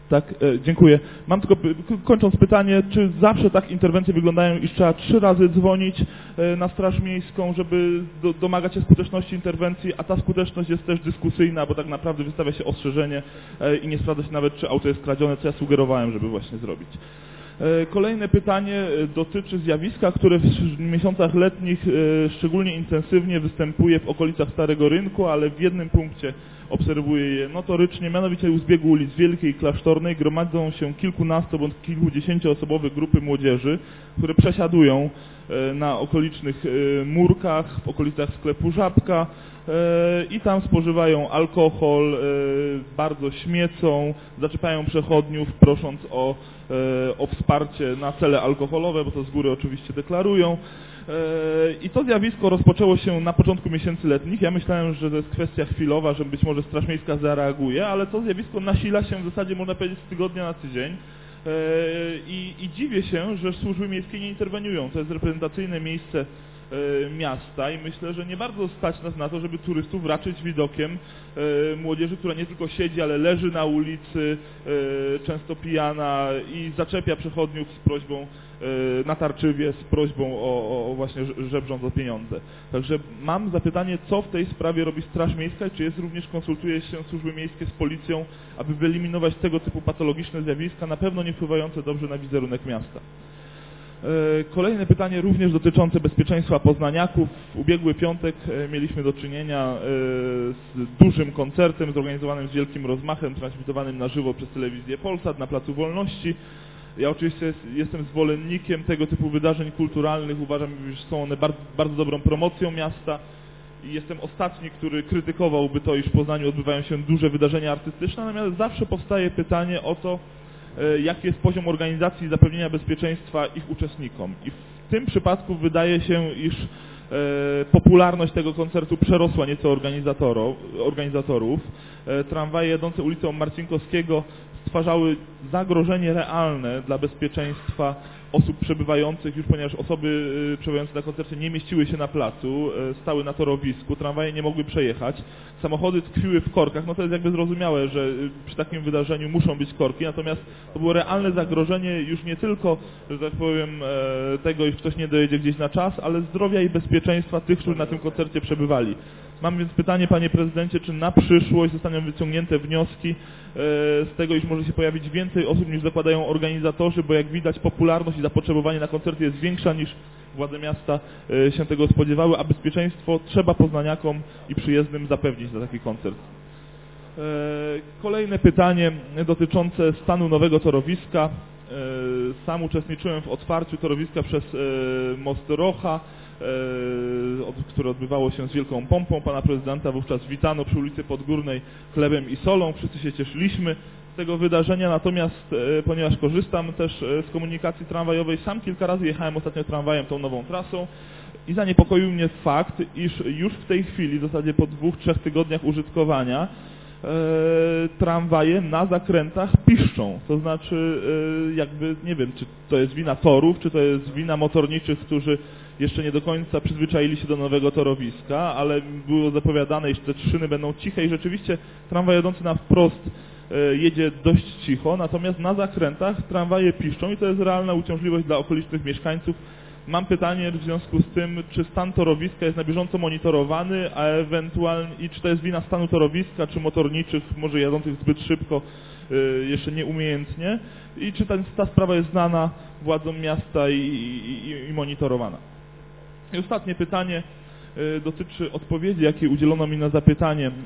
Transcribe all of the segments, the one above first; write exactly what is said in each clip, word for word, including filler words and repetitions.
Tak, e, dziękuję. Mam tylko, kończąc pytanie, czy zawsze tak interwencje wyglądają, iż trzeba trzy razy dzwonić e, na Straż Miejską, żeby do, domagać się skuteczności interwencji, a ta skuteczność jest też dyskusyjna, bo tak naprawdę wystawia się ostrzeżenie e, i nie sprawdza się nawet, czy auto jest kradzione, co ja sugerowałem, żeby właśnie zrobić. E, kolejne pytanie dotyczy zjawiska, które w miesiącach letnich e, szczególnie intensywnie występuje w okolicach Starego Rynku, ale w jednym punkcie obserwuję je notorycznie, mianowicie u zbiegu ulic Wielkiej i Klasztornej gromadzą się kilkunasto bądź kilkudziesięcioosobowe grupy młodzieży, które przesiadują na okolicznych murkach, w okolicach sklepu Żabka i tam spożywają alkohol, bardzo śmiecą, zaczepiają przechodniów, prosząc o, o wsparcie na cele alkoholowe, bo to z góry oczywiście deklarują. I to zjawisko rozpoczęło się na początku miesięcy letnich. Ja myślałem, że to jest kwestia chwilowa, że być może Straż Miejska zareaguje, ale to zjawisko nasila się w zasadzie, można powiedzieć, z tygodnia na tydzień. I, i dziwię się, że służby miejskie nie interweniują. To jest reprezentacyjne miejsce miasta i myślę, że nie bardzo stać nas na to, żeby turystów raczyć widokiem młodzieży, która nie tylko siedzi, ale leży na ulicy, często pijana i zaczepia przechodniów z prośbą natarczywie, z prośbą o, o właśnie żebrząc o pieniądze. Także mam zapytanie, co w tej sprawie robi Straż Miejska i czy jest również, konsultuje się służby miejskie z policją, aby wyeliminować tego typu patologiczne zjawiska, na pewno nie wpływające dobrze na wizerunek miasta. Kolejne pytanie również dotyczące bezpieczeństwa poznaniaków. W ubiegły piątek mieliśmy do czynienia z dużym koncertem zorganizowanym z wielkim rozmachem, transmitowanym na żywo przez telewizję Polsat na Placu Wolności. Ja oczywiście jestem zwolennikiem tego typu wydarzeń kulturalnych, uważam, że są one bardzo, bardzo dobrą promocją miasta i jestem ostatni, który krytykowałby to, iż w Poznaniu odbywają się duże wydarzenia artystyczne, natomiast zawsze powstaje pytanie o to, jaki jest poziom organizacji i zapewnienia bezpieczeństwa ich uczestnikom. I w tym przypadku wydaje się, iż e, popularność tego koncertu przerosła nieco organizatorów. E, tramwaje jadące ulicą Marcinkowskiego stwarzały zagrożenie realne dla bezpieczeństwa osób przebywających już, ponieważ osoby przebywające na koncercie nie mieściły się na placu, stały na torowisku, tramwaje nie mogły przejechać, samochody tkwiły w korkach, no to jest jakby zrozumiałe, że przy takim wydarzeniu muszą być korki, natomiast to było realne zagrożenie już nie tylko, że tak powiem, tego, iż ktoś nie dojedzie gdzieś na czas, ale zdrowia i bezpieczeństwa tych, którzy na tym koncercie przebywali. Mam więc pytanie, panie prezydencie, czy na przyszłość zostaną wyciągnięte wnioski z tego, iż może się pojawić więcej osób niż zakładają organizatorzy, bo jak widać popularność i zapotrzebowanie na koncerty jest większa niż władze miasta się tego spodziewały, a bezpieczeństwo trzeba poznaniakom i przyjezdnym zapewnić na taki koncert. Kolejne pytanie dotyczące stanu nowego torowiska. Sam uczestniczyłem w otwarciu torowiska przez Most Rocha, które odbywało się z wielką pompą. Pana prezydenta wówczas witano przy ulicy Podgórnej chlebem i solą. Wszyscy się cieszyliśmy z tego wydarzenia, natomiast ponieważ korzystam też z komunikacji tramwajowej, sam kilka razy jechałem ostatnio tramwajem tą nową trasą i zaniepokoił mnie fakt, iż już w tej chwili, w zasadzie po dwóch, trzech tygodniach użytkowania, E, tramwaje na zakrętach piszczą, to znaczy e, jakby, nie wiem, czy to jest wina torów, czy to jest wina motorniczych, którzy jeszcze nie do końca przyzwyczaili się do nowego torowiska, ale było zapowiadane, iż te szyny będą ciche i rzeczywiście tramwaj jadący na wprost e, jedzie dość cicho, natomiast na zakrętach tramwaje piszczą i to jest realna uciążliwość dla okolicznych mieszkańców. Mam pytanie w związku z tym, czy stan torowiska jest na bieżąco monitorowany, a ewentualnie i czy to jest wina stanu torowiska, czy motorniczych, może jadących zbyt szybko, y, jeszcze nieumiejętnie, i czy ta, ta sprawa jest znana władzom miasta i, i, i monitorowana. I ostatnie pytanie y, dotyczy odpowiedzi, jakiej udzielono mi na zapytanie y,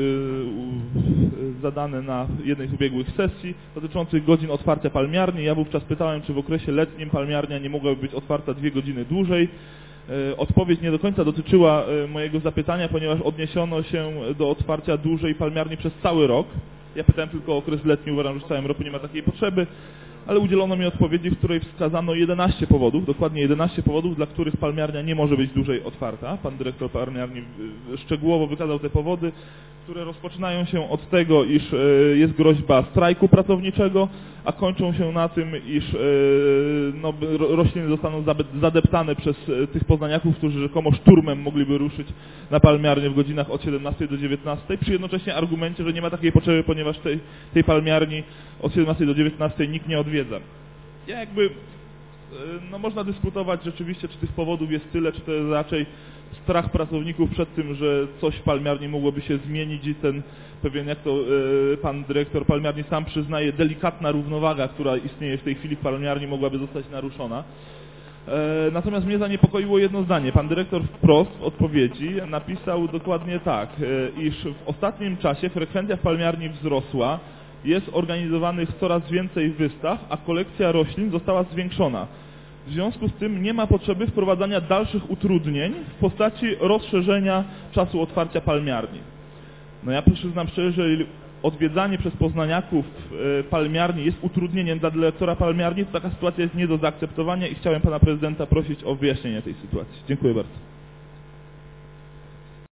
y, zadane na jednej z ubiegłych sesji dotyczących godzin otwarcia palmiarni. Ja wówczas pytałem, czy w okresie letnim palmiarnia nie mogłaby być otwarta dwie godziny dłużej. Odpowiedź nie do końca dotyczyła mojego zapytania, ponieważ odniesiono się do otwarcia dłużej palmiarni przez cały rok. Ja pytałem tylko o okres letni, uważam, że w całym roku nie ma takiej potrzeby, ale udzielono mi odpowiedzi, w której wskazano jedenaście powodów, dokładnie jedenaście powodów, dla których palmiarnia nie może być dłużej otwarta. Pan dyrektor palmiarni szczegółowo wykazał te powody, które rozpoczynają się od tego, iż jest groźba strajku pracowniczego, a kończą się na tym, iż no, rośliny zostaną zadeptane przez tych poznaniaków, którzy rzekomo szturmem mogliby ruszyć na palmiarnię w godzinach od siedemnastej do dziewiętnastej, przy jednocześnie argumencie, że nie ma takiej potrzeby, ponieważ tej, tej palmiarni od siedemnastej do dziewiętnastej nikt nie odwiedza. Ja jakby, no można dyskutować rzeczywiście, czy tych powodów jest tyle, czy to jest raczej strach pracowników przed tym, że coś w palmiarni mogłoby się zmienić i ten pewien, jak to y, pan dyrektor palmiarni sam przyznaje, delikatna równowaga, która istnieje w tej chwili w palmiarni, mogłaby zostać naruszona. E, natomiast mnie zaniepokoiło jedno zdanie. Pan dyrektor wprost w odpowiedzi napisał dokładnie tak, e, iż w ostatnim czasie frekwencja w palmiarni wzrosła, jest organizowanych coraz więcej wystaw, a kolekcja roślin została zwiększona. W związku z tym nie ma potrzeby wprowadzania dalszych utrudnień w postaci rozszerzenia czasu otwarcia palmiarni. No ja przyznam szczerze, że jeżeli odwiedzanie przez poznaniaków palmiarni jest utrudnieniem dla dyrektora palmiarni, to taka sytuacja jest nie do zaakceptowania i chciałem pana prezydenta prosić o wyjaśnienie tej sytuacji. Dziękuję bardzo.